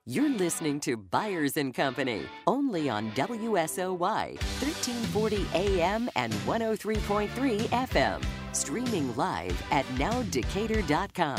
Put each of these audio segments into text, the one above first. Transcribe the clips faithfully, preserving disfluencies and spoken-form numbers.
You're listening to Byers and Company, only on W S O Y, thirteen forty A M and one oh three point three F M. Streaming live at now decatur dot com.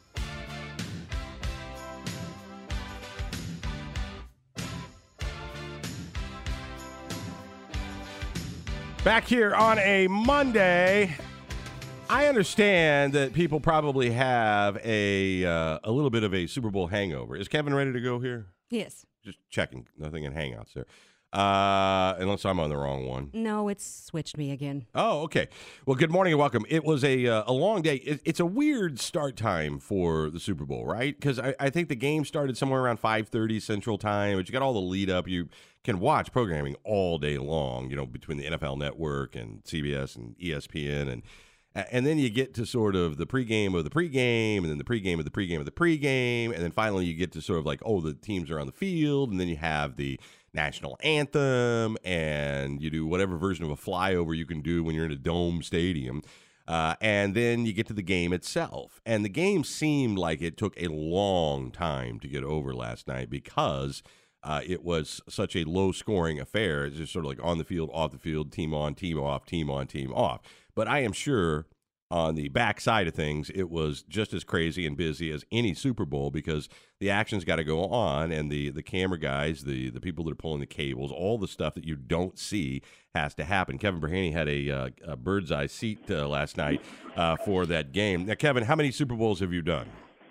Back here on a Monday. I understand that people probably have a uh, a little bit of a Super Bowl hangover. Is Kevin ready to go here? Yes. Just checking. Nothing in Hangouts there. Uh, unless I'm on the wrong one. No, it's switched me again. Oh, okay. Well, good morning and welcome. It was a uh, a long day. It, it's a weird start time for the Super Bowl, right? Because I, I think the game started somewhere around five thirty Central Time, but you got all the lead up. You can watch programming all day long, you know, between the N F L Network and C B S and E S P N and And then you get to sort of the pregame of the pregame, and then the pregame of the pregame of the pregame, and then finally you get to sort of like, oh, the teams are on the field, and then you have the national anthem, and you do whatever version of a flyover you can do when you're in a dome stadium. Uh, and then you get to the game itself. And the game seemed like it took a long time to get over last night because uh, it was such a low-scoring affair. It's just sort of like on the field, off the field, team on, team off, team on, team off. But I am sure on the backside of things, it was just as crazy and busy as any Super Bowl because the action's got to go on, and the, the camera guys, the, the people that are pulling the cables, all the stuff that you don't see has to happen. Kevin Berhaney had a, uh, a bird's eye seat uh, last night uh, for that game. Now, Kevin, how many Super Bowls have you done?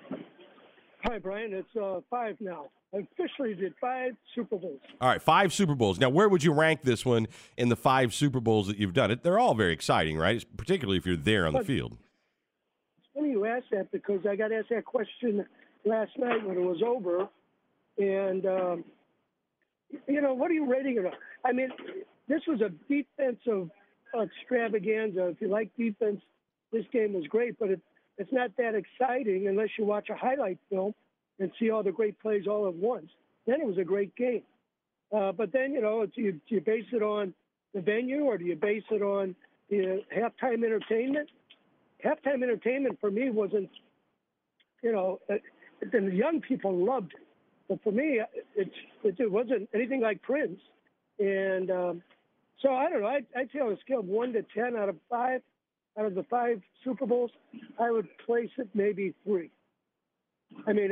Hi, Brian. It's uh, five now. I officially did five Super Bowls. All right, five Super Bowls. Now, where would you rank this one in the five Super Bowls that you've done? It They're all very exciting, right? Particularly if you're there on the field. It's funny you asked that because I got asked that question last night when it was over. And, um, you know, what are you rating it on? I mean, this was a defensive extravaganza. If you like defense, this game was great, but it, it's not that exciting unless you watch a highlight film and see all the great plays all at once. Then it was a great game. Uh, but then, you know, do you, do you base it on the venue or do you base it on the halftime entertainment? Halftime entertainment for me wasn't, you know, uh, the young people loved it. But for me, it, it, it wasn't anything like Prince. And um, so, I don't know, I'd, I'd say on a scale of one to ten out of five, out of the five Super Bowls, I would place it maybe three. I mean,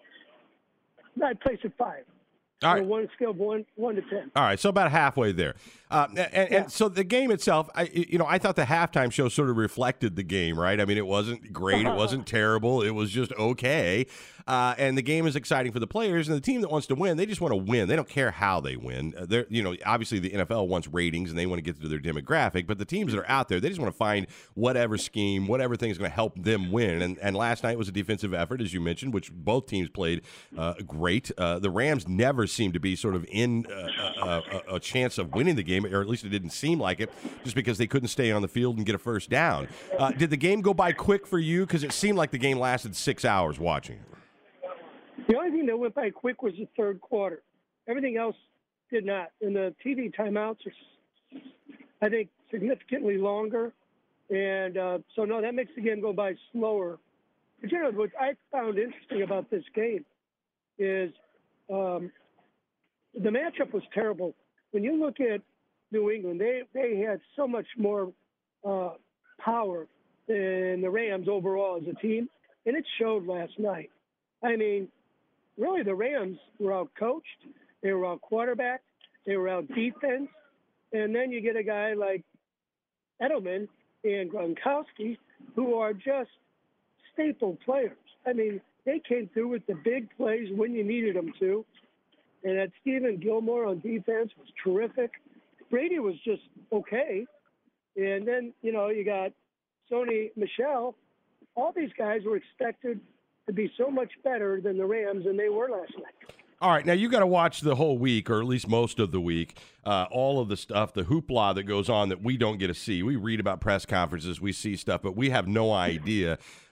I'd place it five. All right. On one scale of one, one to ten. All right, so about halfway there. Uh, and, and, Yeah. and so the game itself, I you know, I thought the halftime show sort of reflected the game, right? I mean, it wasn't great, it wasn't terrible, it was just okay. Uh, and the game is exciting for the players, and the team that wants to win, they just want to win. They don't care how they win. Uh, they're, you know, obviously the N F L wants ratings, and they want to get to their demographic. But the teams that are out there, they just want to find whatever scheme, whatever thing is going to help them win. And and last night was a defensive effort, as you mentioned, which both teams played uh, great. Uh, the Rams never seemed to be sort of in uh, a, a, a chance of winning the game, or at least it didn't seem like it, just because they couldn't stay on the field and get a first down. Uh, did the game go by quick for you? Because it seemed like the game lasted six hours watching it. The only thing that went by quick was the third quarter. Everything else did not. And the T V timeouts are, I think, significantly longer. And uh, so, no, that makes the game go by slower. But, you know, what I found interesting about this game is um, the matchup was terrible. When you look at New England, they, they had so much more uh, power than the Rams overall as a team, and it showed last night. I mean, really, the Rams were out-coached. They were out-quarterbacked. They were out-defense. And then you get a guy like Edelman and Gronkowski, who are just staple players. I mean, they came through with the big plays when you needed them to. And that Stephen Gilmore on defense was terrific. Brady was just okay. And then, you know, you got Sony Michel. All these guys were expected to be so much better than the Rams, and they were last night. All right, now you got to watch the whole week, or at least most of the week, uh, all of the stuff, the hoopla that goes on that we don't get to see. We read about press conferences, we see stuff, but we have no idea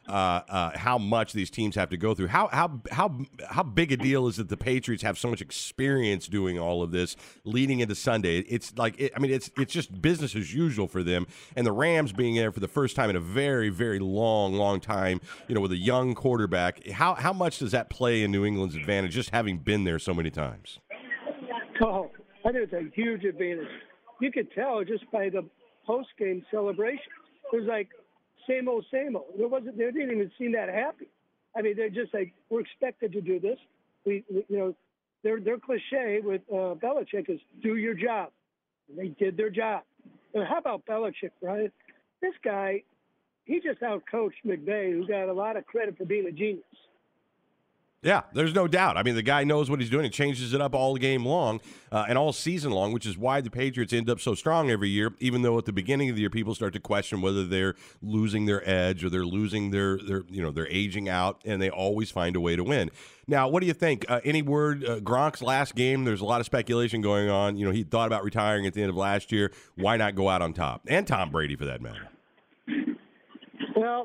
uh, uh, how much these teams have to go through. How how how how big a deal is it the Patriots have so much experience doing all of this leading into Sunday? It's like it, I mean, it's it's just business as usual for them. And the Rams being there for the first time in a very very long long time, you know, with a young quarterback. How how much does that play in New England's advantage, just having been there so many times? Oh, I think it's a huge advantage. You could tell just by the post-game celebration. It was like same old, same old. There wasn't. They didn't even seem that happy. I mean, they're just like, we're expected to do this. We, we you know, their their cliche with uh, Belichick is do your job. And they did their job. And how about Belichick, Brian? This guy, he just outcoached McVay, who got a lot of credit for being a genius. Yeah, there's no doubt. I mean, the guy knows what he's doing. He changes it up all game long uh, and all season long, which is why the Patriots end up so strong every year, even though at the beginning of the year people start to question whether they're losing their edge or they're losing their, their you know, they're aging out, and they always find a way to win. Now, what do you think? Uh, any word, uh, Gronk's last game, there's a lot of speculation going on. You know, he thought about retiring at the end of last year. Why not go out on top? And Tom Brady, for that matter. Well,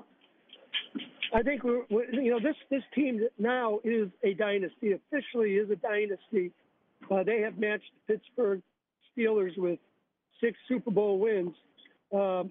I think we're, we're, you know, this this team now is a dynasty. Officially, is a dynasty. Uh, they have matched the Pittsburgh Steelers with six Super Bowl wins. Um,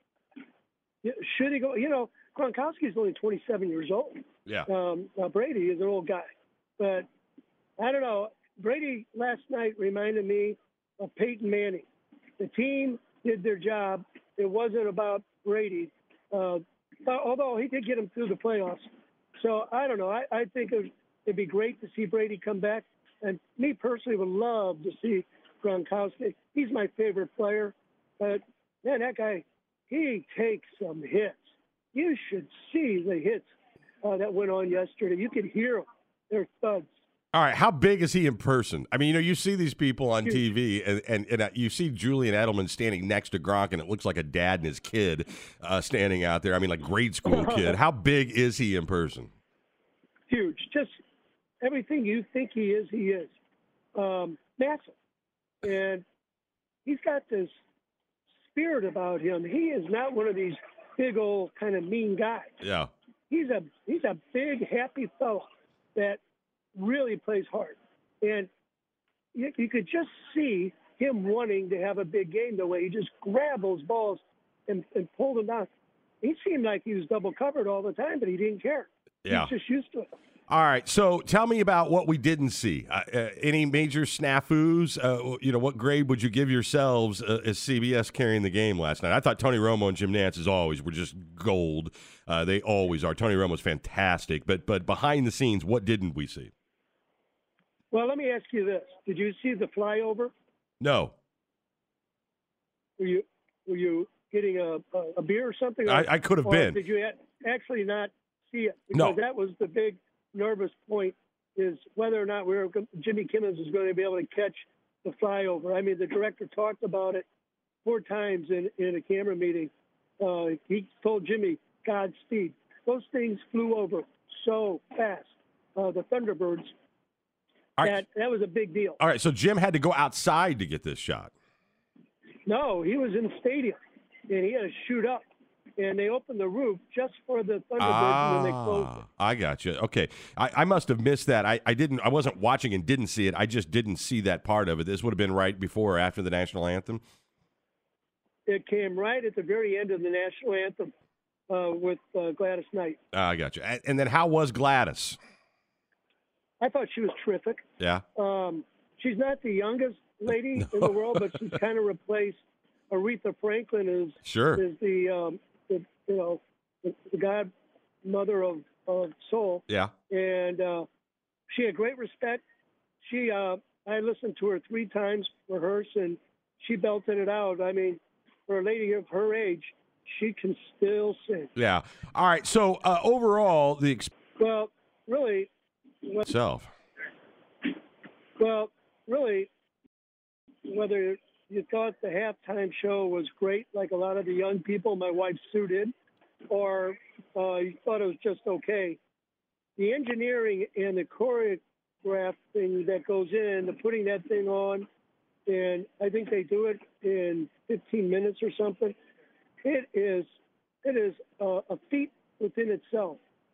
should he go? You know, Gronkowski's only twenty-seven years old. Yeah. Um, uh, Brady is an old guy, but I don't know. Brady last night reminded me of Peyton Manning. The team did their job. It wasn't about Brady. Uh, although he did get him through the playoffs. So I don't know. I, I think it would, it'd be great to see Brady come back. And me personally would love to see Gronkowski. He's my favorite player. But, man, that guy, he takes some hits. You should see the hits uh, that went on yesterday. You could hear them. They're thuds. All right, how big is he in person? I mean, you know, you see these people on T V, and, and, and uh, you see Julian Edelman standing next to Gronk, and it looks like a dad and his kid uh, standing out there. I mean, like grade school kid. How big is he in person? Huge. Just everything you think he is, he is. Um, massive. And he's got this spirit about him. He is not one of these big old kind of mean guys. Yeah. He's a he's a big, happy fellow that really plays hard. And you, you could just see him wanting to have a big game the way he just grabbed those balls and, and pulled them down. He seemed like he was double covered all the time, but he didn't care. Yeah. He's just used to it. All right, so tell me about what we didn't see. Uh, uh, any major snafus? Uh, you know, what grade would you give yourselves uh, as C B S carrying the game last night? I thought Tony Romo and Jim Nantz, as always, were just gold. Uh, they always are. Tony Romo's fantastic, but but behind the scenes, what didn't we see? Well, let me ask you this: did you see the flyover? No. Were you were you getting a a, a beer or something? Or, I, I could have or been. Did you actually not see it? Because No. that was the big nervous point, is whether or not we were Jimmy Kimmons is going to be able to catch the flyover. I mean, the director talked about it four times in in a camera meeting. Uh, he told Jimmy, Godspeed. Those things flew over so fast. Uh, the Thunderbirds. All That, right. that was a big deal. All right, so Jim had to go outside to get this shot. No, he was in the stadium, and he had to shoot up. And they opened the roof just for the Thunderbirds, Ah, and then they closed it. I got you. Okay, I, I must have missed that. I, I didn't. I wasn't watching and didn't see it. I just didn't see that part of it. This would have been right before or after the national anthem. It came right at the very end of the national anthem uh, with uh, Gladys Knight. Ah, I got you. And, and then how was Gladys? I thought she was terrific. Yeah. Um, she's not the youngest lady in the world, but she's kind of replaced Aretha Franklin as Sure. is the, um, the you know the, the godmother of, of soul. Yeah. And uh, she had great respect. She uh, I listened to her three times rehearse, and she belted it out. I mean, for a lady of her age, she can still sing. Yeah. All right. So uh, overall, the ex- Well, really. Well, itself. well, really, whether you thought the halftime show was great, like a lot of the young people, my wife Sue did, or uh, you thought it was just okay, the engineering and the choreographing that goes into putting that thing on, and I think they do it in fifteen minutes or something. It is, it is a, a feat within itself,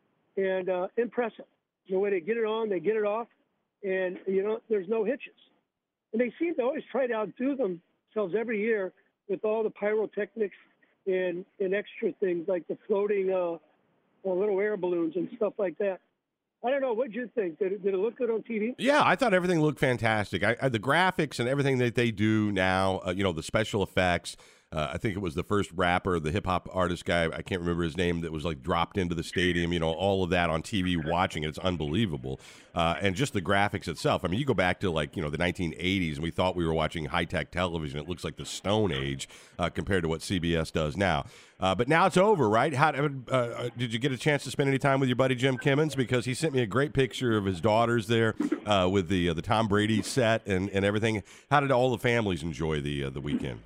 and uh, impressive. The way they get it on, they get it off, and you know there's no hitches. And they seem to always try to outdo themselves every year with all the pyrotechnics and, and extra things like the floating uh, uh, little air balloons and stuff like that. I don't know. What did you think? Did it, did it look good on T V? Yeah, I thought everything looked fantastic. I, I, the graphics and everything that they do now, uh, you know, the special effects. Uh, I think it was the first rapper, the hip hop artist guy, I can't remember his name, that was like dropped into the stadium, you know, all of that on T V watching it. It's unbelievable. Uh, and just the graphics itself. I mean, you go back to like, you know, the nineteen eighties and we thought we were watching high tech television. It looks like the Stone Age uh, compared to what C B S does now. Uh, but now it's over, right? How uh, did you get a chance to spend any time with your buddy Jim Kimmons? Because he sent me a great picture of his daughters there uh, with the uh, the Tom Brady set and, and everything. How did all the families enjoy the uh, the weekend?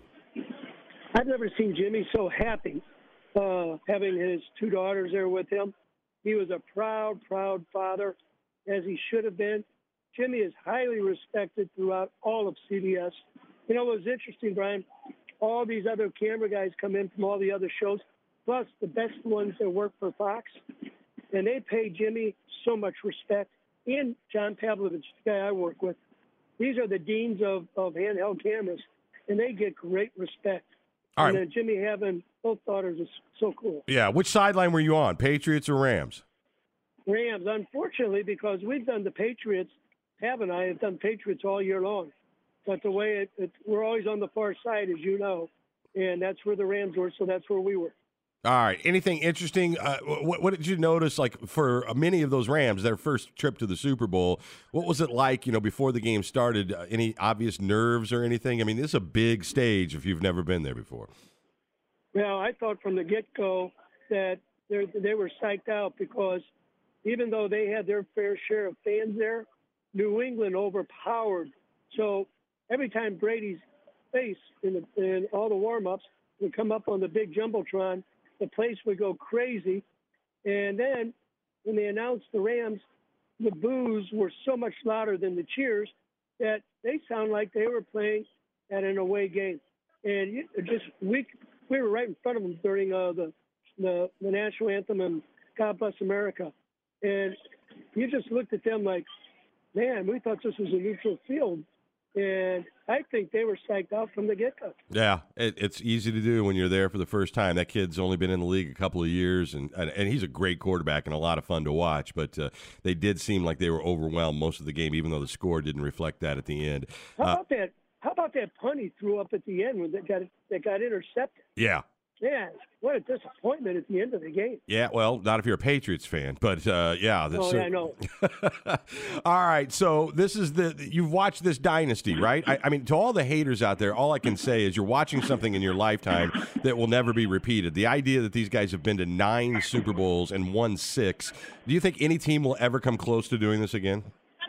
I've never seen Jimmy so happy uh, having his two daughters there with him. He was a proud, proud father, as he should have been. Jimmy is highly respected throughout all of C B S. You know, it was interesting, Brian. All these other camera guys come in from all the other shows, plus the best ones that work for Fox, and they pay Jimmy so much respect. And John Pavlovich, the guy I work with, these are the deans of, of handheld cameras, and they get great respect. All right. And then Jimmy having both daughters is so cool. Yeah. Which sideline were you on, Patriots or Rams? Rams, unfortunately, because we've done the Patriots, Pav and I have done Patriots all year long. But the way it, it, we're always on the far side, as you know, and that's where the Rams were, so that's where we were. All right. Anything interesting? Uh, what, what did you notice, like, for many of those Rams, their first trip to the Super Bowl, what was it like, you know, before the game started? Uh, any obvious nerves or anything? I mean, this is a big stage if you've never been there before. Well, I thought from the get-go that they were psyched out because even though they had their fair share of fans there, New England overpowered. So every time Brady's face in, the, in all the warm-ups would come up on the big Jumbotron, the place would go crazy. And then when they announced the Rams, the boos were so much louder than the cheers that they sound like they were playing at an away game. And you, just we we were right in front of them during uh, the, the the national anthem and God Bless America. And you just looked at them like, man, we thought this was a neutral field. And I think they were psyched out from the get-go. Yeah, it, it's easy to do when you're there for the first time. That kid's only been in the league a couple of years, and and, and he's a great quarterback and a lot of fun to watch. But uh, they did seem like they were overwhelmed most of the game, even though the score didn't reflect that at the end. How Uh, about that? How about that punt he threw up at the end when that got that got intercepted? yeah. Yeah, what a disappointment at the end of the game. Yeah, well, not if you're a Patriots fan, but uh, yeah. That's Oh, yeah, I know. All right, so this is the you've watched this dynasty, right? I, I mean, to all the haters out there, all I can say is you're watching something in your lifetime that will never be repeated. The idea that these guys have been to nine Super Bowls and won six. Do you think any team will ever come close to doing this again?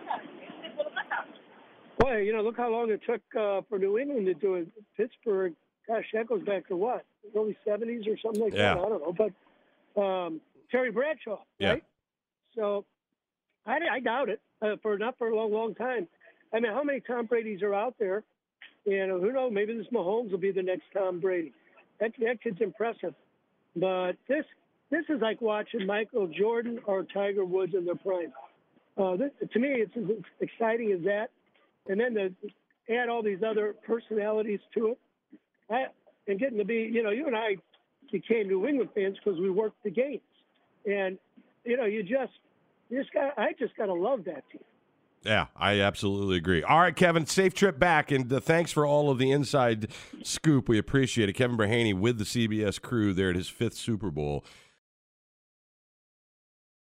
Boy, you know, look how long it took uh, for New England to do it. Pittsburgh, gosh, that goes back to what? Early seventies or something like Yeah. that? I don't know. But um, Terry Bradshaw, Yeah. right? So I, I doubt it, uh, for not for a long, long time. I mean, how many Tom Bradys are out there? And who knows, maybe this Mahomes will be the next Tom Brady. That, that kid's impressive. But this this is like watching Michael Jordan or Tiger Woods in their prime. Uh, this, to me, it's as exciting as that. And then to add all these other personalities to it. I, and getting to be, you know, you and I became New England fans because we worked the games. And, you know, you just, you just got, I just got to love that team. Yeah, I absolutely agree. All right, Kevin, safe trip back, and uh, thanks for all of the inside scoop. We appreciate it. Kevin Brahaney with the C B S crew there at his fifth Super Bowl.